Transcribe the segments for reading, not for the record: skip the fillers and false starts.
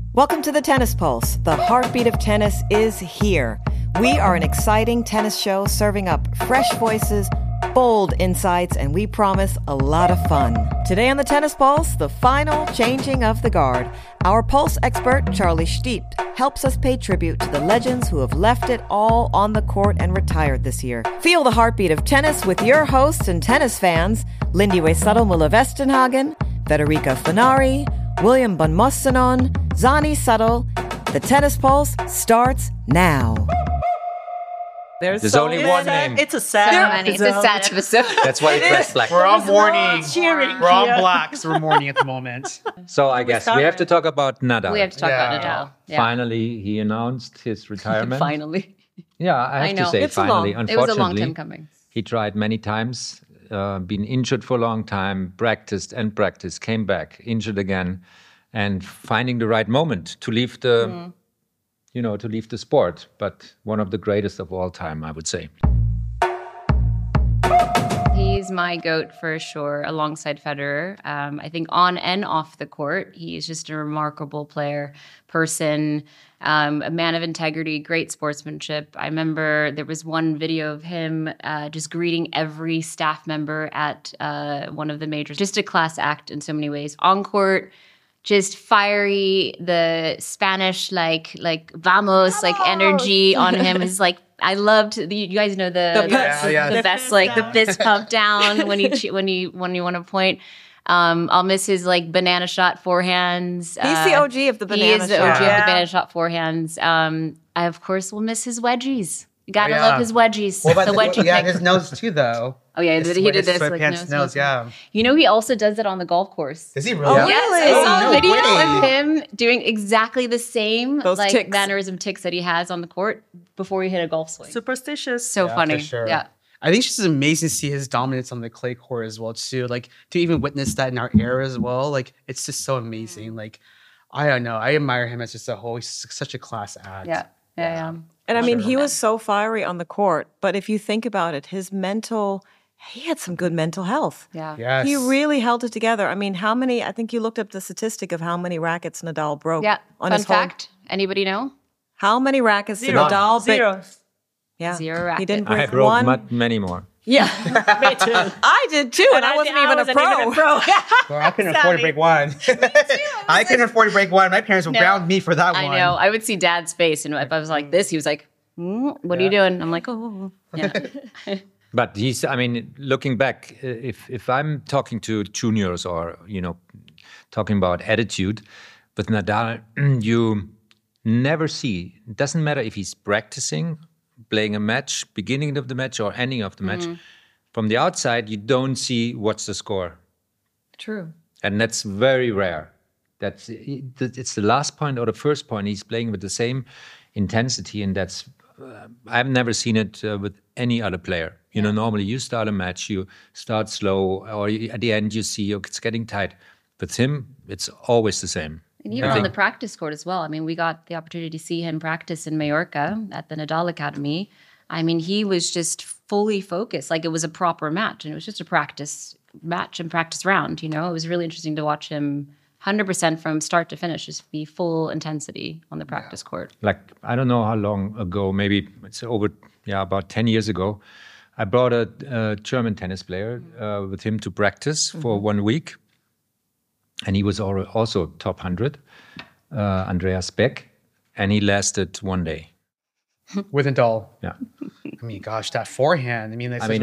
Welcome to the Tennis Pulse. The heartbeat of tennis is here. We are an exciting tennis show serving up fresh voices, bold insights, and we promise a lot of fun. Today on the Tennis Pulse, the final changing of the guard. Our Pulse expert, Charlie Stiet, helps us pay tribute to the legends who have left it all on the court and retired this year. Feel the heartbeat of tennis with your hosts and tennis fans, Lindy Way-Suttle Muller Vestenhagen, Federica Fenari, William Bonmossenon, Zani Suttle. The Tennis Pulse starts now. There's only one name. It's a sad episode. It's a sad episode. That's why we press black. We're all mourning. We're all black, so we're mourning at the moment. So I guess we have to talk about Nadal. We have to talk about Nadal. Yeah. Finally, he announced his retirement. Finally. Yeah, I have to say it's finally. It was a long time coming. He tried many times, been injured for a long time, practiced, came back, injured again, and finding the right moment to leave the, to leave the sport. But one of the greatest of all time, I would say. He's my GOAT for sure, alongside Federer. I think on and off the court, he's just a remarkable player, person, a man of integrity, great sportsmanship. I remember there was one video of him just greeting every staff member at one of the majors. Just a class act in so many ways. On court, just fiery, the Spanish like vamos, like energy on him is like, I loved you guys know the best like the fist pump down when you want to point. I'll miss his like banana shot forehands. He's the OG of the banana shot. He is the OG of the banana shot forehands. I of course will miss his wedgies. You gotta love his wedgies. Well, the wedgie pick. his nose too, though. Oh yeah, he did this like nose. Yeah. You know, he also does it on the golf course. Does he really? Oh, Yes, really? I saw a no video way. of him doing exactly the same Those like ticks. mannerism ticks that he has on the court before he hit a golf swing. Superstitious. So funny. for sure. Yeah. I think it's just amazing to see his dominance on the clay court as well too. Like to even witness that in our era as well. Like it's just so amazing. Like I don't know. I admire him as just a whole. He's such a class act. Yeah. And I mean, he was so fiery on the court, but if you think about it, he had some good mental health. Yeah. Yes. He really held it together. I mean, I think you looked up the statistic of how many rackets Nadal broke. Yeah. On Fun his whole- fact. Anybody know? How many rackets did Zero. Nadal break? Zero. Yeah. 0 rackets. He didn't I break broke one. many more. Yeah. Me too. I did too, and I wasn't even a pro. Well, I couldn't afford to break one. I couldn't afford to break one. My parents would ground me for that I one. know. I would see Dad's face, and if I was like this, he was like, "What are you doing?" I'm like, "Oh, yeah." But looking back, if I'm talking to juniors or, talking about attitude, with Nadal, you never see, it doesn't matter if he's practicing, playing a match, beginning of the match or ending of the match. From the outside, you don't see what's the score. True. And that's very rare. It's the last point or the first point. He's playing with the same intensity, and that's I've never seen it with any other player. Normally you start a match, you start slow, or at the end you see it's getting tight. With him, it's always the same. And even on the practice court as well. I mean, we got the opportunity to see him practice in Mallorca at the Nadal Academy. I mean, he was just fully focused, like it was a proper match, and it was just a practice match and practice round. It was really interesting to watch him 100% from start to finish, just be full intensity on the practice court. Like, I don't know how long ago, maybe it's about 10 years ago, I brought a German tennis player with him to practice for 1 week. And he was also top 100, Andreas Beck, and he lasted 1 day. With Nadal. Yeah. I mean, gosh, that forehand.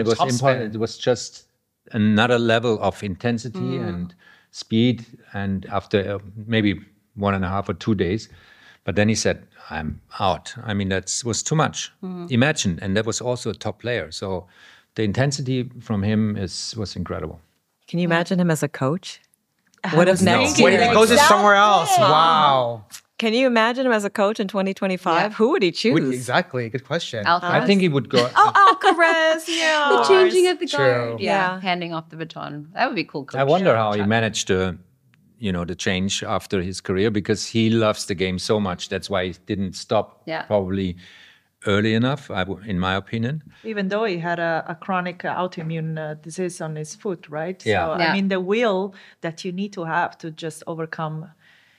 It was just another level of intensity and speed. And after maybe 1.5 or 2 days, but then he said, "I'm out." I mean, that was too much. Imagine, and that was also a top player. So the intensity from him was incredible. Can you imagine him as a coach? What if next When year? he goes to somewhere else. Wow. Can you imagine him as a coach in 2025? Who would he choose? Exactly. Good question. I think he would go. Alcaraz, yeah. The changing of the True. guard. Yeah. Handing off the baton. That would be cool. Coach. I wonder how he managed to, the change after his career, because he loves the game so much. That's why he didn't stop probably early enough, in my opinion. Even though he had a chronic autoimmune disease on his foot, right? Yeah. So, I mean, the will that you need to have to just overcome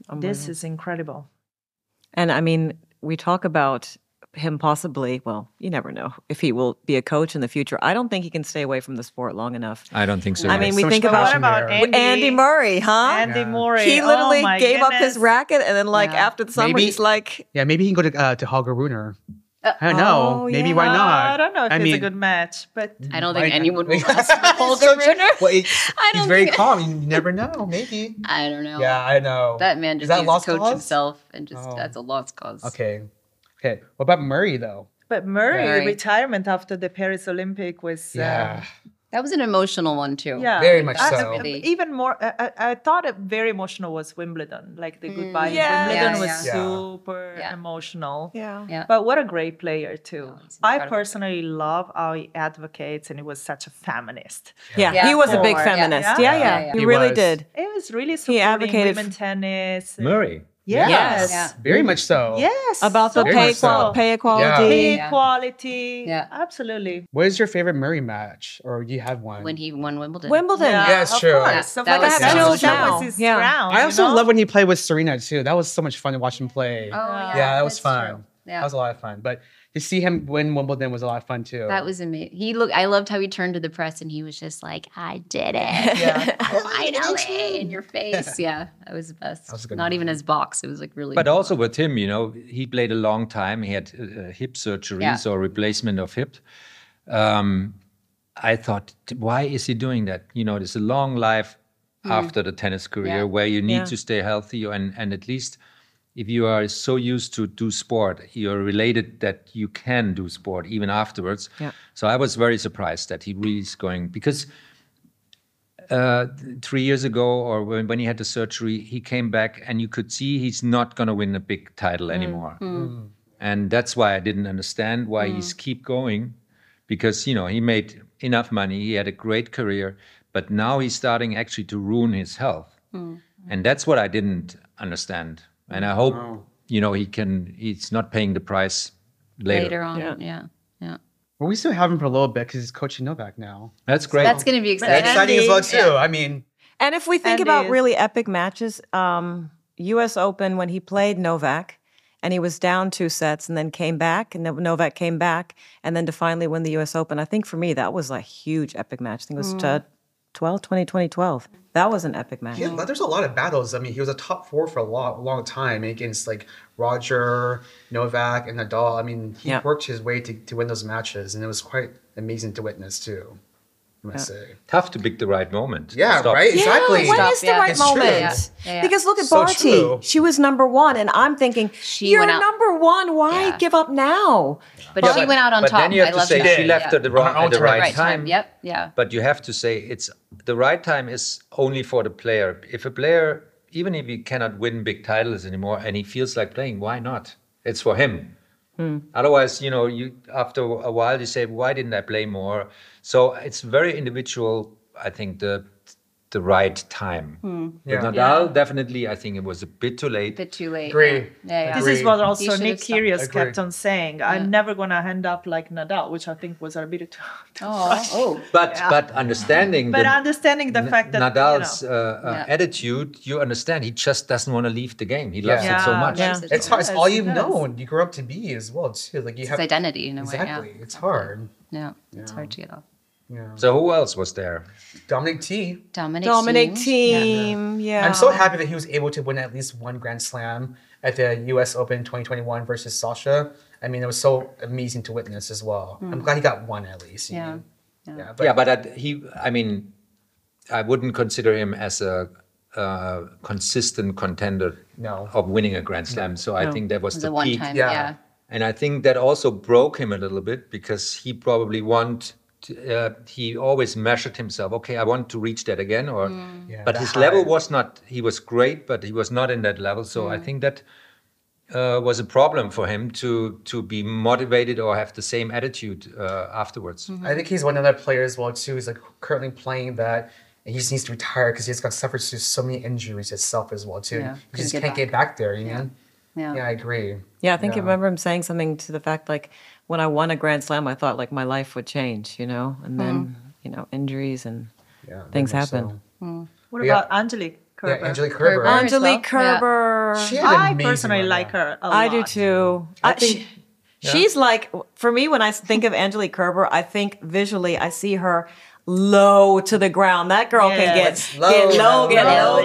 This is incredible. And I mean, we talk about him possibly, well, you never know if he will be a coach in the future. I don't think he can stay away from the sport long enough. I don't think so. I mean, we So much think But what passion about there. Andy Murray, huh? Andy Murray. He literally Oh my gave up his goodness. racket, and then like Yeah. after the summer, Maybe- he's like, Yeah, maybe he can go to Holger Rune. I don't know. Oh, Maybe yeah. why not? I don't know if it's a good match, but I don't think Why- anyone will It's last with Holger such- Rune. Well, I he's don't very think- calm. You never know. Maybe. I don't know. Yeah, I know. That man Is just that needs to lost coach cause? himself, and just Oh. that's a lost cause. Okay. What about Murray though? Murray Murray. retirement after the Paris Olympic was Yeah. That was an emotional one too. yeah, Very much I- so. Really. Even more, I thought it very emotional was Wimbledon. Like the goodbye Yeah. in Wimbledon Yeah, was yeah. super Yeah. emotional. yeah. Yeah. But what a great player too. Oh, he's I incredible. personally love how he advocates, and he was such a feminist. Yeah, Yeah. he was a big Yeah. feminist. Yeah. Yeah, Yeah. He He really was. did. It was really supporting advocated women tennis. Murray. Yes. Yes. Yeah. Very much so. Yes. About the so Very pay, much so. pay equality. Pay Yeah. equality. Yeah. Absolutely. What is your favorite Murray match, or do you have one? When he won Wimbledon. Wimbledon. Yeah, it's of true. course. Yeah, So that like was- that chills that now. was his Yeah. crown. I also you know? love when he played with Serena too. That was so much fun to watch him play. Oh yeah. yeah, that was that's fun. true. Yeah. That was a lot of fun. But to see him win Wimbledon was a lot of fun too. That was amazing. I loved how he turned to the press and he was just like, "I did it, Yeah. finally, in your face." Yeah, that was the best. was a good Not even his box. It was like really. But also with him, he played a long time. He had hip surgeries Yeah. or replacement of hip. I thought, why is he doing that? There's a long life after the tennis career Yeah. where you need Yeah. to stay healthy. And at least if you are so used to do sport, you're related that you can do sport even afterwards. Yeah. So I was very surprised that he really is going, because 3 years ago, or when he had the surgery, he came back and you could see he's not going to win a big title anymore. And that's why I didn't understand why he's keep going, because he made enough money, he had a great career, but now he's starting actually to ruin his health. And that's what I didn't understand. And I hope he's not paying the price later on. Yeah. Yeah. Yeah. Well, we still have him for a little bit because he's coaching Novak now. That's great. That's going to be exciting. Exciting as well Andy, too. I mean, And if we think And about is- really epic matches, U.S. Open, when he played Novak, and he was down 2 sets and then came back, and Novak came back, and then to finally win the U.S. Open, I think for me, that was a huge epic match. I think it was 2012. That was an epic match. yeah, there's a lot of battles. I mean, he was a top 4 for a long time against like Roger, Novak, and Nadal. I mean, he Yeah. worked his way to win those matches, and it was quite amazing to witness too. I must say. tough to pick the right moment. Yeah, Stop. right. Yeah, Exactly. when Stop, is the yeah. right It's true. moment? Yeah, yeah. Because look at So Barty. true. She was number 1, and I'm thinking, She you're went out. number 1. Why Yeah. give up now? But Yeah, she went out on but top. then you have I to love say that. she left at the, On her own at the time. right time. Yep. Yeah. But you have to say it's the right time is only for the player. If a player, even if he cannot win big titles anymore and he feels like playing, why not? It's for him. Otherwise, you after a while you say, why didn't I play more? So it's very individual. I think the right time. With Yeah. Nadal, definitely, I think it was a bit too late. Bit too late. Agree. Yeah. This Agree. is what He also should Nick have stopped. Kyrgios Agree. kept on saying. I'm never going to end up like Nadal, which I think was a bit too. Oh. But understanding But the, understanding the fact that Nadal's Yeah. attitude, you understand. He just doesn't want to leave the game. He loves Yeah. it so much. Yeah. It's hard. It's all Yes, you've it does. known. You grew up to be as well too. Like you It's have identity in a way. exactly. Yeah. It's hard. Yeah. It's hard to get off. Yeah. So who else was there? Dominic T. Dominic Dominic Thiem. Thiem, yeah. I'm so happy that he was able to win at least one Grand Slam at the U.S. Open 2021 versus Sasha. I mean, it was so amazing to witness as well. I'm glad he got one at least. you Yeah. know? But I wouldn't consider him as a consistent contender No. of winning a Grand Slam. So I think that was It was the a one peak. time. Yeah. Yeah. And I think that also broke him a little bit because he probably he always measured himself. Okay, I want to reach that again. Yeah, But that his level high. was not. He was great, but he was not in that level. So I think that was a problem for him to be motivated or have the same attitude afterwards. I think he's one of the players as well too. He's like currently playing that. And he just needs to retire because he's got suffered through so many injuries himself as well too. Yeah, He just couldn't can't get get back there. You know. Yeah. Yeah, I agree. Yeah, I think I remember him saying something to the fact like when I won a Grand Slam, I thought like my life would change, and then injuries and Yeah, things very much happen. so. What Yeah. about Angelique? Kerber. Angelique Kerber. Kerber. Angelique well. Yeah. Kerber. She had an I amazing personally run, like yeah. her a lot. I do too. She's like, for me, when I think of Angelique Kerber, I think visually, I see her low to the ground. That girl can Yes. get low, get low.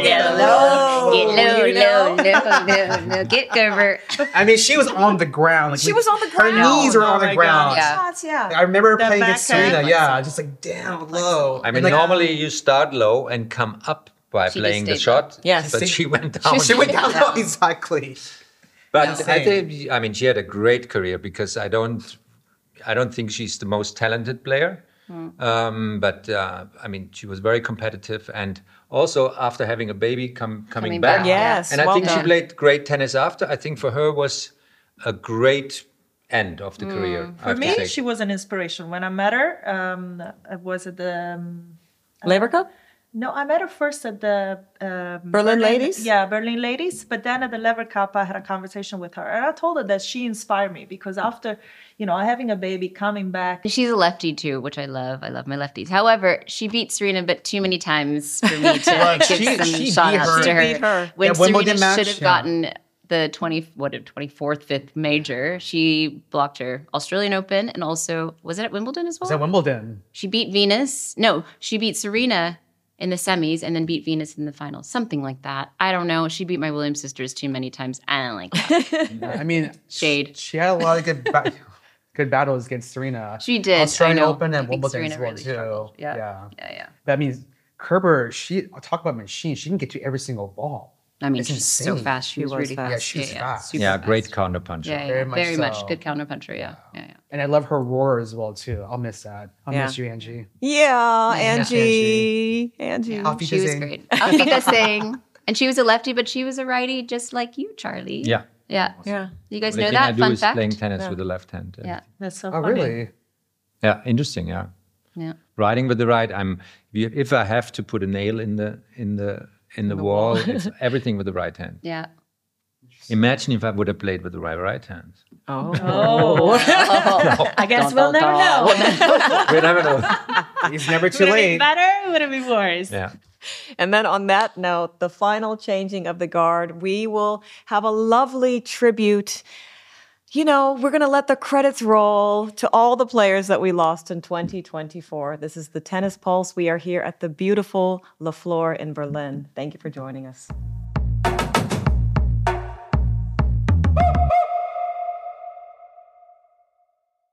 You know? No, get Gerber. I mean, she was on the ground. Like, She was on the ground. Her knees were Oh on the my ground. God. Yeah. Yeah. I remember The playing against backhand. Serena. Yeah, just like down low. I mean, And, like, normally you start low and come up by She playing the just stayed shot. Yes. But she went down. she went down low. Exactly. But Insane. I think, I mean, she had a great career because I don't think she's the most talented player. But I mean, she was very competitive, and also after having a baby, coming back. back. Yes. And I well think she done. played great tennis after. I think for her was a great end of the career. I For have to me, say. she was an inspiration. When I met her, was it the Labor Cup? No, I met her first at the Berlin Ladies? Yeah, Berlin Ladies. But then at the Lever Cup, I had a conversation with her, and I told her that she inspired me because after, having a baby, coming back. She's a lefty too, which I love. I love my lefties. However, she beat Serena, but too many times for me to give some she shout beat outs her. to her. She beat her. When Yeah, Wimbledon Serena match, should have yeah. gotten the 24th, 5th major, she blocked her. Australian Open, and also, was it at Wimbledon as well? Was that Wimbledon? She beat Venus. No, she beat Serena in the semis and then beat Venus in the finals. Something like that. I don't know. She beat my Williams sisters too many times. I don't like that. I mean, Shade. She had a lot of good battles against Serena. She did. Australian I know. Open I and think Wimbledon Serena as well really too. struggled. Yeah. Yeah. Yeah. That means Kerber. Talk about machine. She can get to every single ball. I mean, It's she's so insane. fast. She was was really fast. fast. Yeah, she was fast. super Yeah, fast. great counter puncher. Yeah, Very much very much so. good counter puncher. Yeah. And I love her roar as well too. I'll miss that. I'll Yeah. miss you, Angie. Yeah, Angie. Angie. Auf She was Wiedersehen. great. Auf Wiedersehen. And she was a lefty, but she was a righty, just like you, Charlie. Yeah. Yeah. Yeah. You guys All know they can that? do Fun is fact. playing tennis with the left hand. Yeah. That's so Oh, funny. really? Yeah, interesting. Yeah. Yeah. Riding with the right. If I have to put a nail in the wall, it's everything with the right hand. Yeah. Imagine if I would have played with the right hand. Oh. I guess we'll never know. We never know. It's never too Would it be late. better? Would it be worse? Yeah. And then on that note, the final changing of the guard, we will have a lovely tribute. We're going to let the credits roll to all the players that we lost in 2024. This is the Tennis Pulse. We are here at the beautiful La Flore in Berlin. Thank you for joining us.